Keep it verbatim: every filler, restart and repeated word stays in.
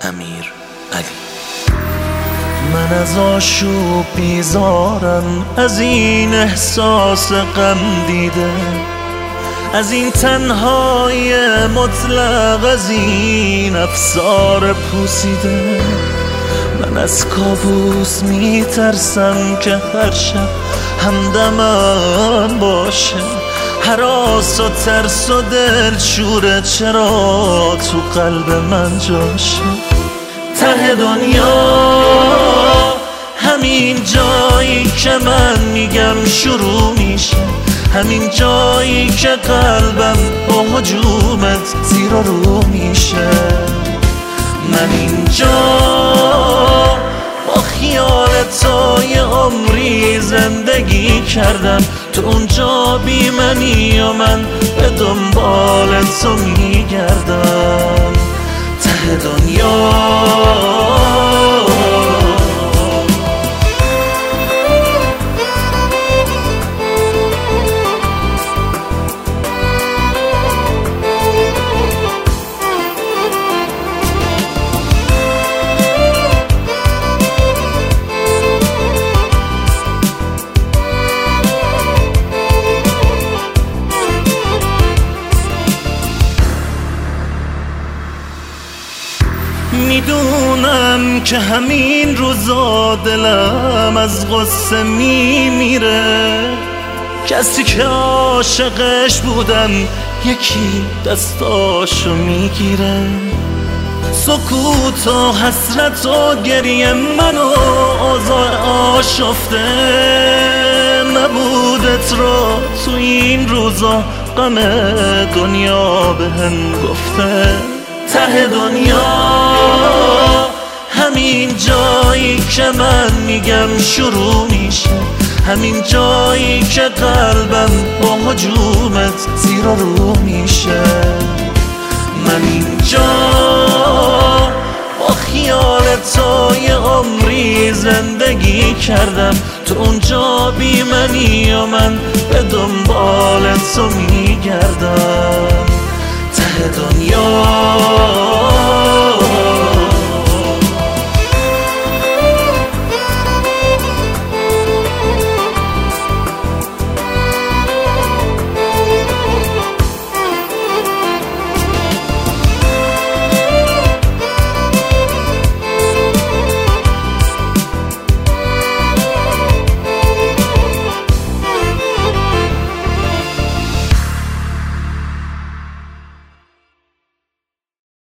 امیر علی. من از آشوب بیزارم، از این احساس غم دیده، از این تنهایی مطلق، از این افسار پوسیده. من از کابوس میترسم که هر شب همدمم باشه، هراس و ترس و دلشوره چرا تو قلب من جاشه. ته دنیا همین جایی که من میگم شروع میشه، همین جایی که قلبم با هجومت زیر و رو میشه. من اینجا با خیال تو یه عمری زندگی کردم، تو اونجا بی منی و من به دنبال تو میگردم. ته دنیا میدونم که همین روزا دلم از غصه میمیره، کسی که عاشقش بودم یکی دستاشو میگیره. سکوت و حسرت و گریه منو آزار آشفته، نبودت رو تو این روزا غم دنیا بهم گفته. ته دنیا همین جایی که من میگم شروع میشه، همین جایی که قلبم با هجومت زیر و رو میشه. من اینجا با خیال تو یه عمری زندگی کردم، تو اونجا بی منی و من به دنبال تو میگردم. ته دنیا